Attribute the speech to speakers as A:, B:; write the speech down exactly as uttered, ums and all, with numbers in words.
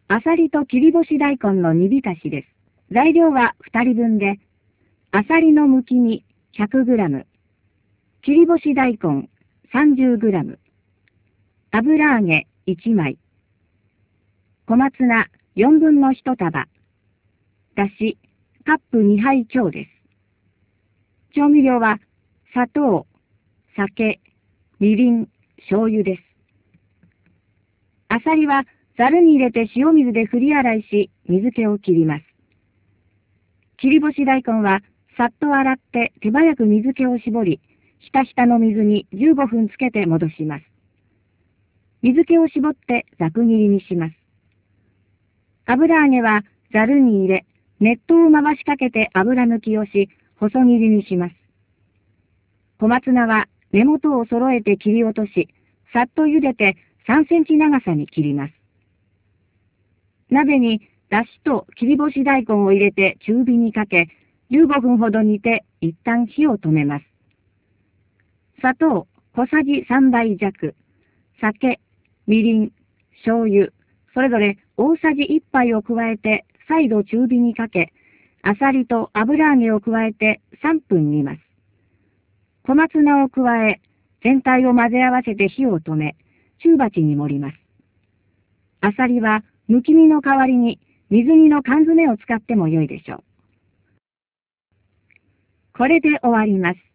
A: あさりと切り干し大根の煮浸しです。材料はふたりぶんで、あさりのむき身 ひゃくグラム、切り干し大根 さんじゅうグラム、油揚げいちまい、小松菜よんぶんのいち束、だしカップにはい強です。調味料は砂糖、酒、みりん、醤油です。あさりはざるに入れて塩水で振り洗いし、水気を切ります。切り干し大根はさっと洗って手早く水気を絞り、ひたひたの水にじゅうごふんつけて戻します。水気を絞ってざく切りにします。油揚げはざるに入れ、熱湯を回しかけて油抜きをし、細切りにします。小松菜は根元を揃えて切り落とし、さっと茹でてさんセンチ長さに切ります。鍋にだしと切り干し大根を入れて中火にかけ、じゅうごふんほど煮て一旦火を止めます。砂糖小さじさんばい弱、酒、みりん、醤油、それぞれ大さじいっぱいを加えて再度中火にかけ、あさりと油揚げを加えてさんぷん煮ます。小松菜を加え、全体を混ぜ合わせて火を止め、中鉢に盛ります。あさりはむき身の代わりに水煮の缶詰を使っても良いでしょう。これで終わります。